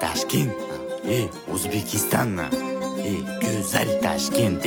Tashkent, O'zbekiston, go'zal Tashkent,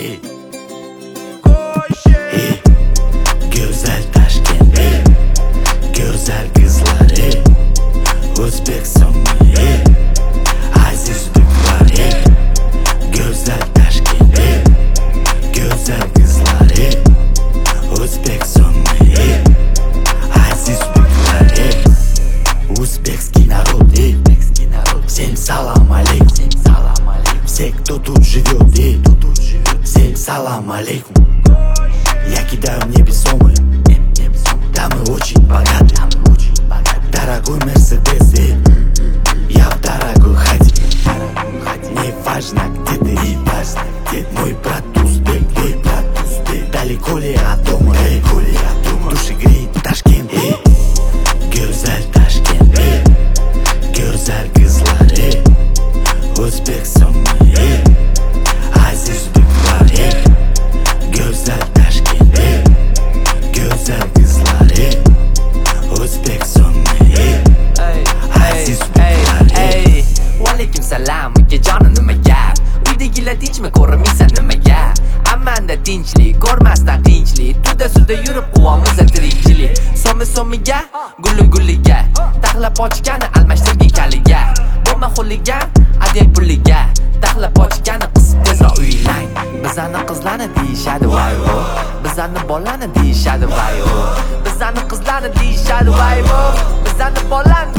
go'zal Tashkent, go'zal qizlar, O'zbekiston, aziz do'stlar, go'zal Tashkent, go'zal qizlar, O'zbekiston, aziz do'stlar, Узбекский народ, всем салам алейкум, все, кто тут живет, всем салам алейкум. Я кидаю невесомые, да мы очень богаты. Дорогой Мерседес, я в дорогой хате. Не важно где ты, мой брат узбек, далеко ли от дома, души греет Ташкент, go'zal Tashkent, go'zal qizlar, O'zbekiston, aziz do'stlar, go'zal Tashkent, go'zal qizlar, O'zbekiston, aziz do'stlar. Vaalaykum salam, ukajonim nima gap? Uydagilar tinchmi, ko'rmaysan nima gap? Ammanda tinchlik, ko'rmasdan qiyinchilik, tuda-suda yurib quvamiz tirikchilik. So'miga, gulliga, taxlab ochgani almashtirgin kaliga. Bo'lma xuligan, adeng puliga, taxlab ochgani qisib tezroq uylang. Bizani qizlarni deyishadi voy o, bizani bolani deyishadi voy o, bizani qizlarni deyishadi voy o, bizani bolani